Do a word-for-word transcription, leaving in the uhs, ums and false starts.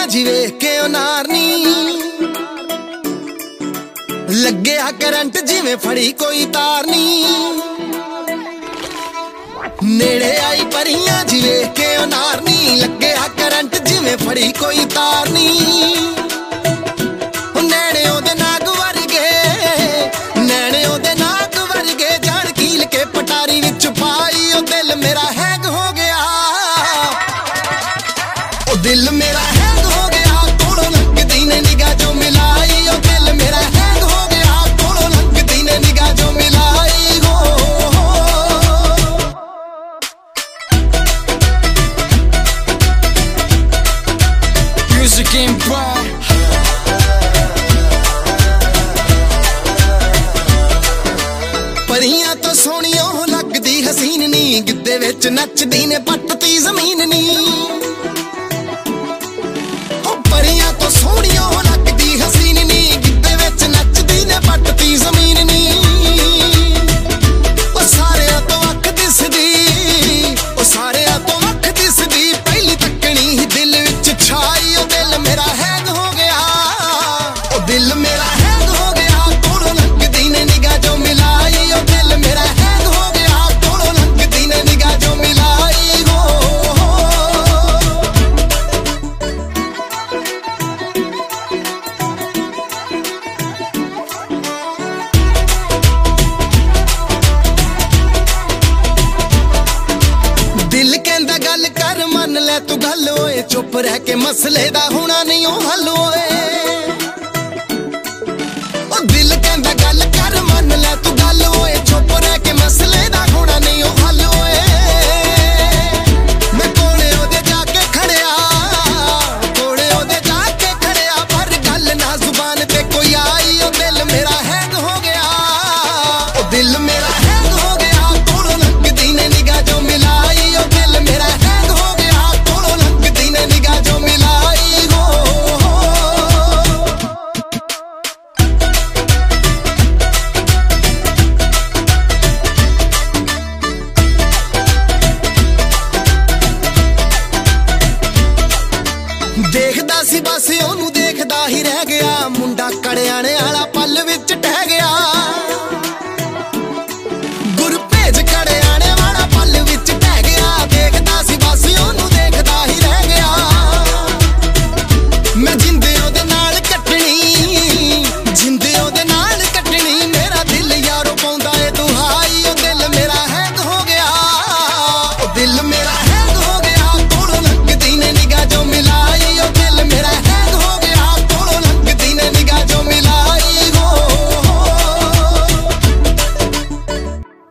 ਪਰੀਆਂ ਜੀ ਵੇਖ ਕੇ ਉਹ ਨਾਰਨੀ ਲੱਗਿਆ ਕਰੰਟ ਜਿਵੇਂ ਫੜੀ ਕੋਈ ਤਾਰ ਨੀ। ਨੇੜੇ ਆਈ ਪਰੀਆਂ ਜੀ ਵੇਖ ਕੇ ਉਹ ਨਾਰਨੀ ਲੱਗਿਆ ਕਰੰਟ ਜਿਵੇਂ ਫੜੀ ਕੋਈ ਤਾਰ ਨੀ। ਨੈਣੇ ਉਹਦੇ ਨਾਗ ਵਰਗੇ ਨੈਣੇ ਉਹਦੇ ਨਾਗ ਵਰਗੇ ਜਾਣ ਕੀਲ ਕੇ ਪਟਾਰੀ ਵਿੱਚ ਪਾਈ ਉਹ ਦਿਲ ਮੇਰਾ ਹੈਗ ਹੋ ਗਿਆ। ਉਹ ਦਿਲ ਮੇਰਾ ਹੈਗ ਹੋ ਗਿਆ ਕੋਲੋਂ ਲੰਘਦੀ ਨੇ ਨਿਗਾਹ ਜੋ ਮਿਲਾਈ ਉਹ ਦਿਲ ਮੇਰਾ ਹੈਗ ਹੋ ਗਿਆ ਕੋਲੋਂ ਲੰਘਦੀ ਨੇ ਨਿਗਾਹ ਜੋ ਮਿਲਾਈ ਹੋ। Music Empire ਪਰੀਆਂ ਤੋਂ ਸੋਹਣੀਆਂ ਲੱਗਦੀ ਹਸੀਨ ਨੀ ਗਿੱਧੇ ਵਿੱਚ ਨੱਚਦੀ ਨੇ ਪੱਟਤੀ ਜ਼ਮੀਨ ਨੀ। ਪਰੀਆਂ ਤੋਂ ਸੋਹਣੀਆਂ ਲੱਗਦੀ ਹਸੀਨ ਨੀ ਗਿੱਧੇ ਵਿੱਚ ਨੱਚਦੀ ਨੇ ਪੱਟਤੀ ਜ਼ਮੀਨ ਨੀ। ਉਹ ਸਾਰਿਆਂ ਤੋਂ ਅੱਖ ਦਿਸਦੀ ਉਹ ਸਾਰਿਆਂ ਤੋਂ ਅੱਖ ਦਿਸਦੀ ਪਹਿਲੀ ਤੱਕਣੀ ਹੀ ਦਿਲ ਵਿੱਚ ਛਾਈ ਉਹ ਦਿਲ ਮੇਰਾ ਹੈਗ ਹੋ ਗਿਆ। ਉਹ ਦਿਲ ਮੇਰਾ ਹੈਗ ਹੋ ਗਿਆ ਕੋਲੋਂ ਲੰਘਦੀ ਨੇ ਨਿਗਾਹ ਜੋ ਮਿਲਾਈ ਉਹ ਦਿਲ ਮੇਰਾ ਹੈਗ ਹੋ ਗਿਆ ਕੋਲੋਂ ਲੰਘਦੀ ਨੇ ਨਿਗਾਹ ਜੋ ਮਿਲਾਈ ਹੋ। ਦਿਲ ਕਹਿੰਦਾ ਗੱਲ ਕਰ ਮੰਨ ਲੈ ਤੂੰ ਗੱਲ ਓਏ ਚੁੱਪ ਰਹਿ ਕੇ ਮਸਲੇ ਦਾ ਹੋਣਾ ਨਹੀਂ ਉਹ ਹੱਲ ਓਏ। ਉਹ ਦਿਲ ਕਹਿੰਦਾ ਗੱਲ ਕਰ ਮੰਨ ਲੈ ਤੂੰ ਗੱਲ ਓਏ ਚੁੱਪ ਰਹਿ ਕੇ ਮਸਲੇ ਦਾ ਹੋਣਾ ਨਹੀਂ ਉਹ ਹੱਲ ਓਏ। ਮੈਂ ਕੋਲੇ ਉਹਦੇ ਜਾ ਕੇ ਖੜਿਆ ਕੋਲੇ ਉਹਦੇ ਜਾ ਕੇ ਖੜਿਆ ਪਰ ਗੱਲ ਨਾ ਜ਼ੁਬਾਨ ਤੇ ਕੋਈ ਆਈ ਉਹ ਦਿਲ ਮੇਰਾ ਹੈਗ ਹੋ ਗਿਆ। ਉਹ ਦਿਲ ਮੇਰਾ ਹੈਗ ਹੋ ਗਿਆ ਕੋਲੋਂ ਲੰਘਦੀ ਨੇ ਨਿਗਾਹ ਜੋ ਮਿਲਾਈ ਉਹ ਦਿਲ ਮੇਰਾ ਹੈਗ ਹੋ ਗਿਆ ਕੋਲੋਂ ਲੰਘਦੀ ਨੇ ਨਿਗਾਹ ਜੋ ਮਿਲਾਈ ਹੋ। ਦੇਖਦਾ ਸੀ ਬਸ ਉਹਨੂੰ ਦੇਖਦਾ ਹੀ ਰਹਿ ਗਿਆ ਮੁੰਡਾ ਕੜਿਆਣੇ ਵਾਲਾ ਪਲ ਵਿੱਚ ਟਹਿ ਗਿਆ। ਗੁਰ ਭੇਜ ਕੜਿਆਣੇ ਵਾਲਾ ਪਲ ਵਿੱਚ ਟਹਿ ਗਿਆ ਦੇਖਦਾ ਸੀ ਬਸ ਉਹਨੂੰ ਦੇਖਦਾ ਹੀ ਰਹਿ ਗਿਆ। ਮੈਂ